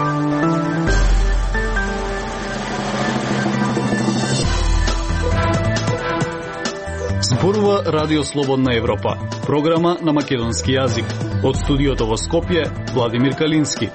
Зборува Радио Слободна Европа, програма на македонски јазик. Од студиото во Скопје, Владимир Калински.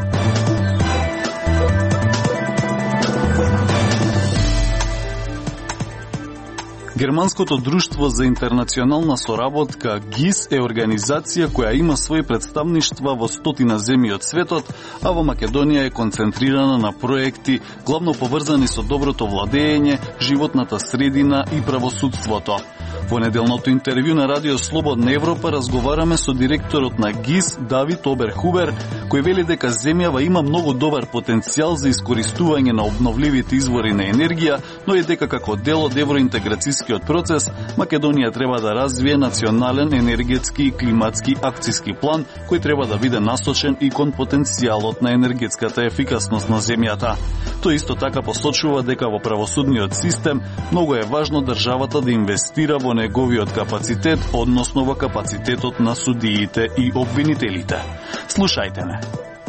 Германското друштво за интернационална соработка ГИС е организација која има своји представништва во стотина земји од светот, а во Македонија е концентрирана на проекти главно поврзани со доброто владење, животната средина и правосудството. Во неделното интервју на Радио Слободна Европа разговараме со директорот на ГИС Давид Оберхубер, кој вели дека земјава има многу добар потенцијал за искористување на обновливите извори на енергија, но и дека како дел од евроинтеграцијскиот процес, Македонија треба да развие национален енергетски и климатски акцијски план, кој треба да биде насочен и кон потенцијалот на енергетската ефикасност на земјата. Тој исто така посочува дека во правосудниот систем многу е важно државата да инвестира во неговиот капацитет, односно во капацитетот на судиите и обвинителите. Слушајте ме.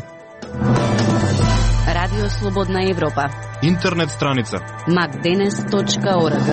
Радио Слободна Европа. Интернет страница macdenes.org.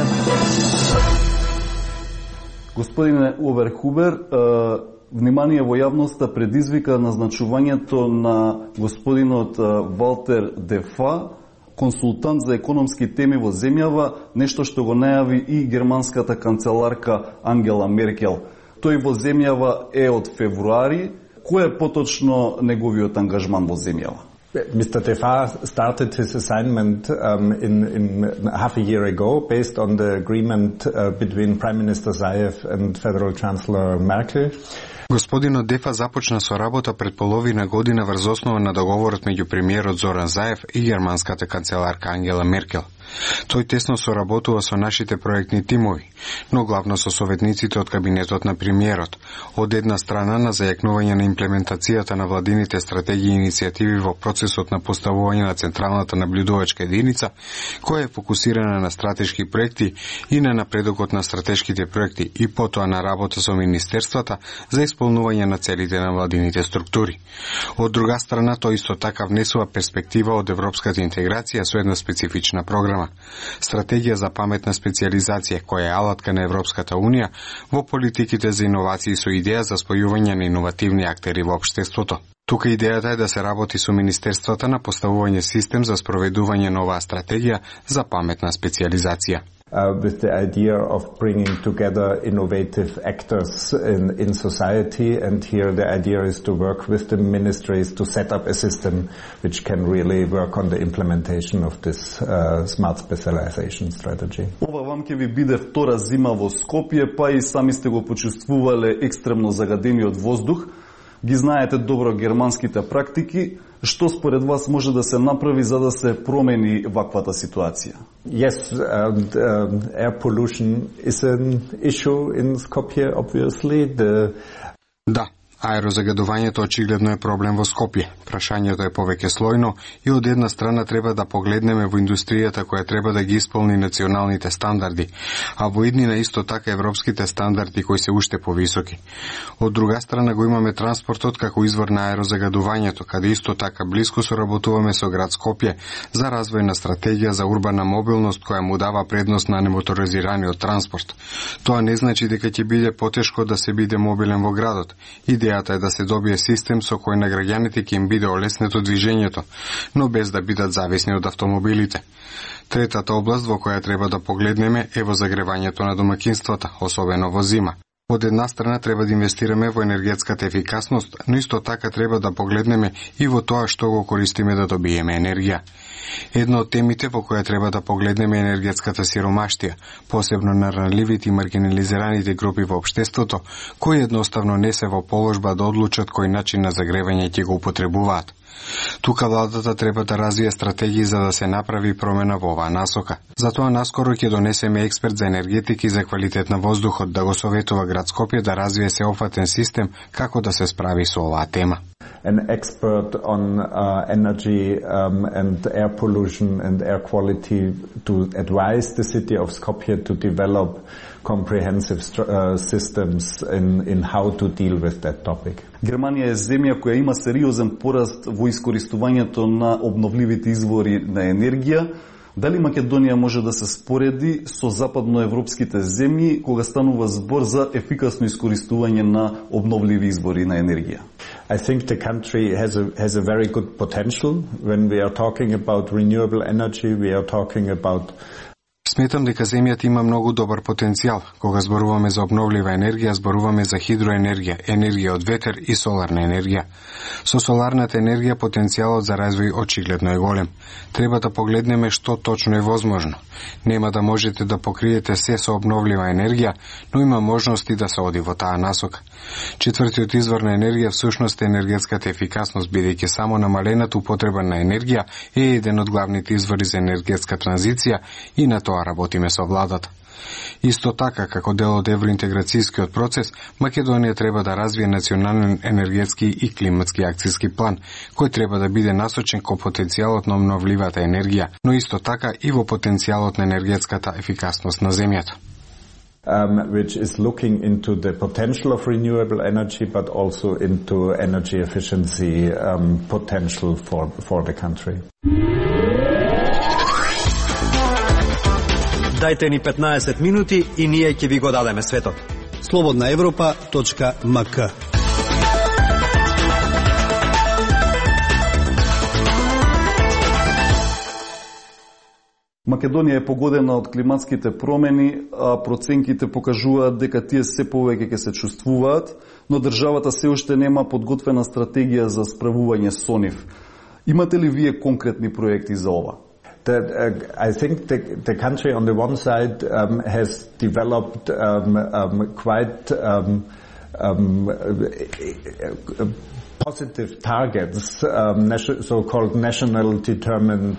Господине Оберхубер, внимание во јавноста предизвика назначувањето на господинот Валтер Дефа, консултант за економски теми во земјава, нешто што го најави и германската канцеларка Ангела Меркел. Тој во земјава е од февруари. Кој е поточно неговиот ангажман во земјава? Mr. Defa started his assignment in half a year ago based on the agreement between Prime Minister Zaev and Federal Chancellor Merkel. Господинот Дефа започна со работа пред половина година врз основа на договорот меѓу премиерот Зоран Заев и германската канцеларка Ангела Меркел. Тој тесно соработува со нашите проектни тимови, но главно со советниците од кабинетот на премиерот. Од една страна на зајакнување на имплементацијата на владините стратегии и иницијативи во процесот на поставување на централната наблюдувачка единица, која е фокусирана на стратешки проекти и на напредокот на стратешките проекти и потоа на работа со министерствата за исполнување на целите на владините структури. Од друга страна, тој исто така внесува перспектива од европската интеграција со една специфична програма. Стратегија за паметна специјализација, која е алатка на Европската Унија во политиките за иновации со идеја за спојување на иновативни актери во општеството. Тука идејата е да се работи со министерствата на поставување систем за спроведување на оваа стратегија за паметна специјализација. With the idea of bringing together innovative actors in society, and here the idea is to work with the ministries to set up a system which can really work on the implementation of this smart specialization strategy. Ова вам ќе ви биде втора зима во Скопје, па и сами сте го почувствувале екстремно загадениот воздух. Ги знаете добро германските практики. Што според вас може да се направи за да се промени ваквата ситуација? Yes, air pollution is an issue in Skopje, obviously. Да, аерозагадувањето очигледно е проблем во Скопје. Прашањето е повеќе слојно и од една страна треба да погледнеме во индустријата која треба да ги исполни националните стандарди, а во иднина исто така европските стандарди кои се уште повисоки. Од друга страна го имаме транспортот како извор на аерозагадувањето, каде исто така блиско соработуваме со град Скопје за развој на стратегија за урбана мобилност која му дава предност на немоторизираниот транспорт. Тоа не значи дека ќе биде потешко да се биде мобилен во градот. Идејата е да се добие систем со кој на граѓаните ќе им биде олеснето движењето, но без да бидат зависни од автомобилите. Третата област во која треба да погледнеме е во загревањето на домакинствата, особено во зима. Од една страна треба да инвестираме во енергетската ефикасност, но исто така треба да погледнеме и во тоа што го користиме да добиеме енергија. Една од темите во која треба да погледнеме енергетската сиромаштија, посебно на ранливите и маргинализираните групи во општеството, кои едноставно не се во положба да одлучат кој начин на загревање ќе го употребуваат. Тука владата треба да развие стратегии за да се направи промена во оваа насока. Затоа наскоро ќе донесеме експерт за енергетика и за квалитет на воздухот да го советува град Скопје да развие сеопфатен систем како да се справи со оваа тема. an expert on energy and air pollution and air quality to advise the city of Skopje to develop comprehensive systems in how to deal with that topic. Германија е земја која има сериозен пораст во искористувањето на обновливите извори на енергија. Дали Македонија може да се спореди со западноевропските земји кога станува збор за ефикасно искористување на обновливи извори на енергија? I think the country has a very good potential. When we are talking about renewable energy, we are talking about Сметам дека земјата има многу добар потенцијал. Кога зборуваме за обновлива енергија, зборуваме за хидроенергија, енергија од ветер и соларна енергија. Со соларната енергија потенцијалот за развој очигледно е голем. Треба да погледнеме што точно е возможно. Нема да можете да покриете се со обновлива енергија, но има можности да се оди во таа насока. Четвртиот извор на енергија всушност е енергетската ефикасност, бидејќи само намалената употреба на енергија е еден од главните извори за енергетска транзиција и на тоа работиме со владата. Исто така, како дел од евроинтеграцијскиот процес, Македонија треба да развие национален енергетски и климатски акцијски план, кој треба да биде насочен кон потенцијалот на обновливата енергија, но исто така и во потенцијалот на енергетската ефикасност на земјата. Which is looking into the potential of renewable energy, but also into energy efficiency potential for the country. Дајте ни 15 минути и ние ќе ви го дадеме светот. slobodnaevropa.mk Македонија е погодена од климатските промени, а проценките покажуваат дека тие се повеќе ќе се чувствуваат, но државата се уште нема подготвена стратегија за справување со нив. Имате ли вие конкретни проекти за ова? I think the country on the one side has developed quite positive targets, so-called national determined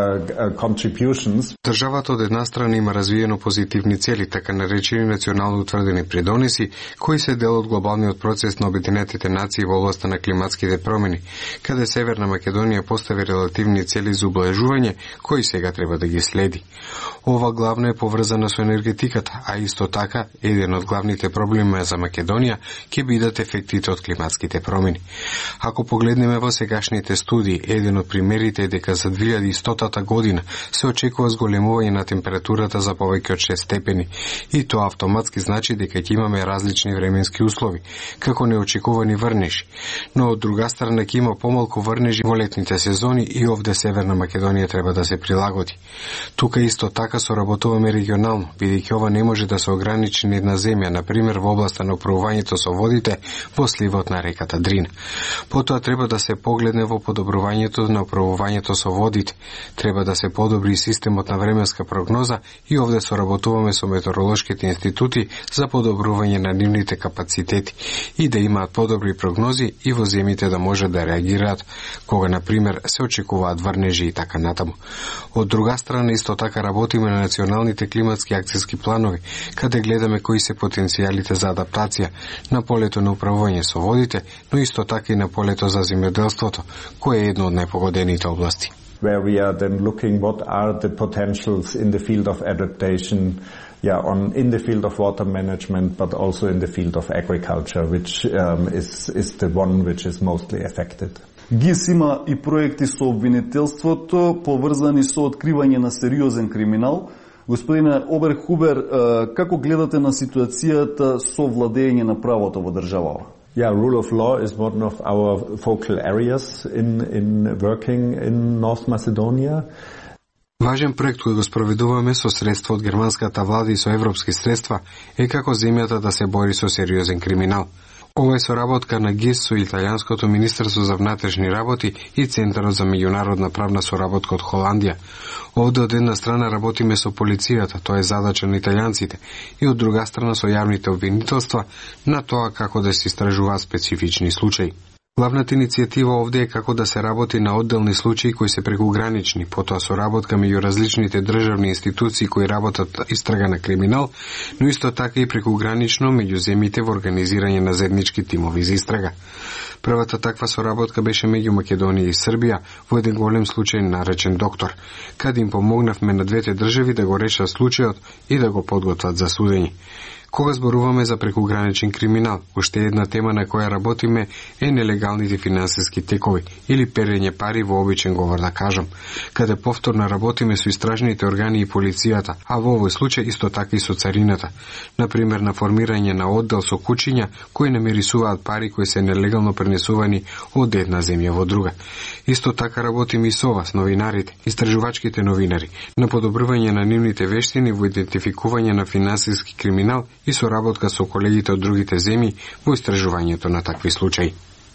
contributions. Државата од една страна има развиено позитивни цели, така наречени национално утврдени придоноси, кои се дел од глобалниот процес на Обединетите нации во областа на климатските промени, каде Северна Македонија постави релативни цели за ублажување, кои сега треба да ги следи. Ова главно е поврзана со енергетиката, а исто така еден од главните проблеми за Македонија ќе бидат ефектите од климатските промени. Ако погледнеме во сегашните студии, еден од примерите е дека за 2100 година се очекува зголемување на температурата за повеќе од 6 степени и тоа автоматски значи дека ќе имаме различни временски услови, како неочекувани врнежи. Но од друга страна ќе има помалку врнежи во летните сезони и овде Северна Македонија треба да се прилагоди. Тука исто така соработуваме регионално, бидејќи ова не може да се ограничи на една земја, например во областа на управувањето со водите во сливот на реката Дрина. Потоа треба да се погледне во подобрувањето на управувањето со водите. Треба да се подобри системот на временска прогноза и овде соработуваме со метеоролошките институти за подобрување на нивните капацитети и да имаат подобри прогнози и во земјите да може да реагираат кога, например, се очекуваат врнежи и така натаму. Од друга страна, исто така работиме на националните климатски акцијски планови, каде гледаме кои се потенцијалите за адаптација на полето на управување со водите, но исто така и на полето за земјоделството, кое е едно од најпогодените области. Where we are then looking what are the potentials in the field of adaptation, in the field of water management, but also in the field of agriculture, which is the one which is mostly affected. ГИС има и проекти со обвинителството, поврзани со откривање на сериозен криминал. Господине Оберхубер, како гледате на ситуацијата со владење на правото во државава? Rule of law is one of our focal areas in working in North Macedonia. Важен проект кој го спроведуваме со средства од германската влада и со европски средства е како земјата да се бори со сериозен криминал. Ова е соработка на ГИС со Италијанското министерство за внатрешни работи и Центарот за меѓународна правна соработка од Холандија. Овде од една страна работиме со полицијата, тоа е задача на италијанците, и од друга страна со јавните обвинителства на тоа како да се истражуваат специфични случаи. Главната иницијатива овде е како да се работи на одделни случаи кои се прекугранични, потоа соработка меѓу различните државни институции кои работат истрага на криминал, но исто така и прекугранично меѓу земјите во организирање на заеднички тимови за истрага. Првата таква соработка беше меѓу Македонија и Србија во еден голем случај наречен Доктор, каде им помогнавме на двете држави да го решат случајот и да го подготват за судење. Кога зборуваме за прекуграничен криминал, уште една тема на која работиме е нелегалните финансиски текови или перење пари во обичен говор да кажам, каде повторно работиме со истражните органи и полицијата, а во овој случај исто така и со царината, например на формирање на оддел со кучиња кои намерисуваат пари кои се нелегално пренесувани од една земја во друга. Исто така работиме и со вас, новинарите, истражувачките новинари, на подобрување на нивните вештини во идентификување на финансиски криминал и соработка со колегите од другите земји во истражувањето на такви случаи.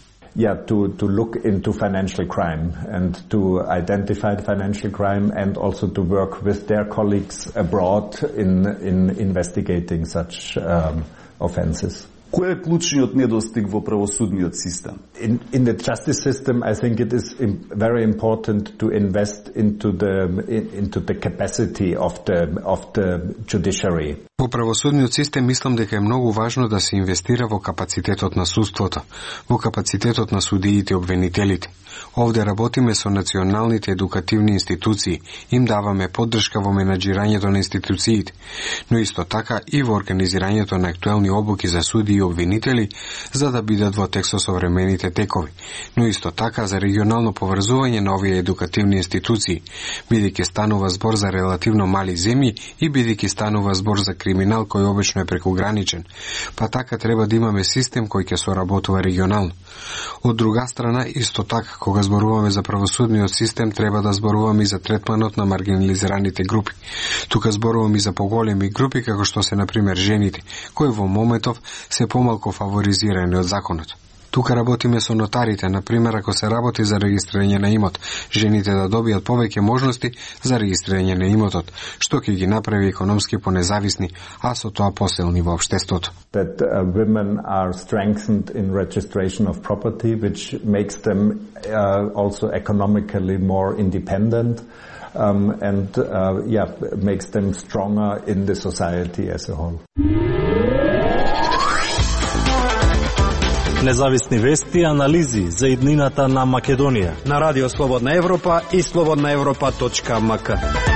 To look into financial crime and to identify financial crime and also to work with their colleagues abroad in investigating such offenses. Кој е клучниот недостиг во правосудниот систем? In the justice system, I think it is very important to invest into the capacity of the judiciary. Во правосудниот систем мислам дека е многу важно да се инвестира во капацитетот на судството, во капацитетот на судиите и обвинителите. Овде работиме со националните едукативни институции, им даваме поддршка во менаџирањето на институциите, но исто така и во организирањето на актуелни обуки за суди и обвинители, за да бидат во текст со современите текови, но исто така за регионално поврзување на овие едукативни институции, бидејќи станува збор за релативно мали земји и бидејќи станува збор за криминал кој обично е прекуграничен, па така треба да имаме систем кој ќе соработува регионално. Од друга страна, исто така, кога зборуваме за правосудниот систем, треба да зборуваме и за третманот на маргинализираните групи. Тука зборуваме и за поголеми групи, како што се, например, жените, кои во моментов се помалку фаворизирани од законот. Тука работиме со нотарите, например, ако се работи за регистрирање на имот, жените да добијат повеќе можности за регистрирање на имотот, што ќе ги направи економски понезависни, а со тоа посилни во општеството. That women are strengthened in registration of property, which makes them also economically more independent and makes them stronger in the society as a whole. Независни вести и анализи за иднината на Македонија на Радио Слободна Европа и slobodnaevropa.mk.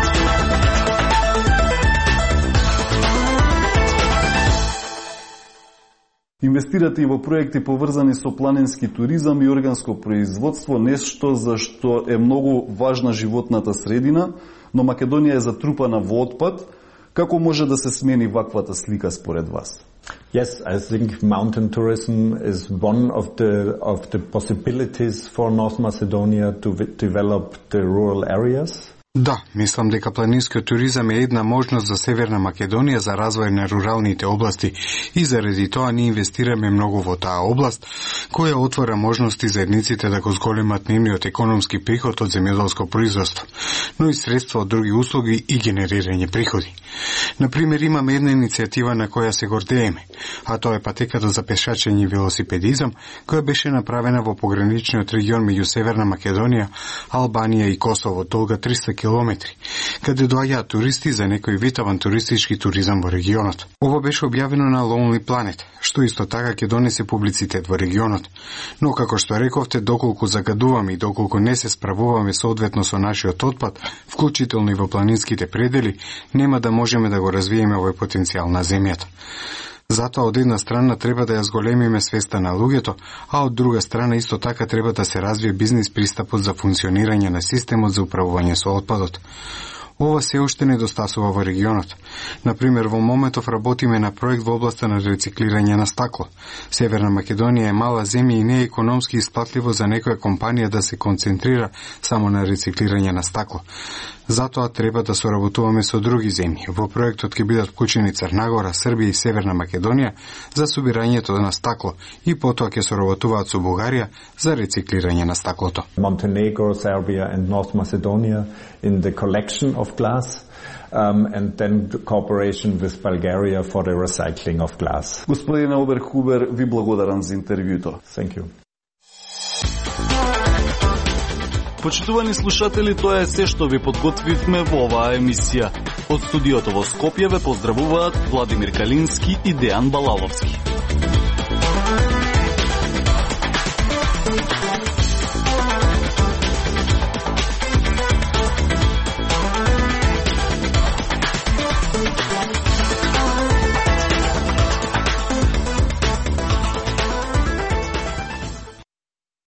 Инвестирате и во проекти поврзани со планински туризам и органско производство, нешто за што е многу важна животната средина, но Македонија е затрупана во отпад. Како може да се смени ваквата слика според вас? Yes, I think mountain tourism is one of the possibilities for North Macedonia to develop the rural areas. Да, мислам дека планинскиот туризам е една можност за Северна Македонија за развој на руралните области и заради тоа ние инвестираме многу во таа област, која отвора можности за едниците да го зголемат нивниот економски приход од земјоделско производство, но и средства од други услуги и генерирање приходи. Например, имаме една иницијатива на која се гордееме, а тоа е патеката за пешачење и велосипедизам, која беше направена во пограничниот регион меѓу Северна Македонија, Албанија и Косово, долга 300 километри, каде доаѓаат туристи за некој вид авантуристички туризам во регионот. Ова беше објавено на Lonely Planet, што исто така ќе донесе публицитет во регионот. Но како што рековте, доколку загадуваме и доколку не се справуваме соодветно со нашиот отпад, вклучително и во планинските предели, нема да можеме да го развиеме овој потенцијал на земјата. Затоа од една страна треба да ја зголемиме свеста на луѓето, а од друга страна исто така треба да се развие бизнис пристапот за функционирање на системот за управување со отпадот. Ова се уште недостасува во регионот. Например, во моментов работиме на проект во областа на рециклирање на стакло. Северна Македонија е мала земја и не е економски исплатливо за некоја компанија да се концентрира само на рециклирање на стакло. Затоа треба да соработуваме со други земји. Во проектот ќе бидат вклучени Црнагора, Србија и Северна Македонија за собирањето на стакло и потоа ќе соработуваат со Бугарија за рециклирање на стаклото. Montenegro, Serbia and North Macedonia in the collection of glass and then cooperation with Bulgaria for the recycling of glass. Господине Оберхубер, ви благодарам за интервјуто. Thank you. Почитувани слушатели, тоа е се што ви подготвивме во оваа емисија. Од студиото во Скопје ве поздравуваат Владимир Калински и Дејан Балаловски.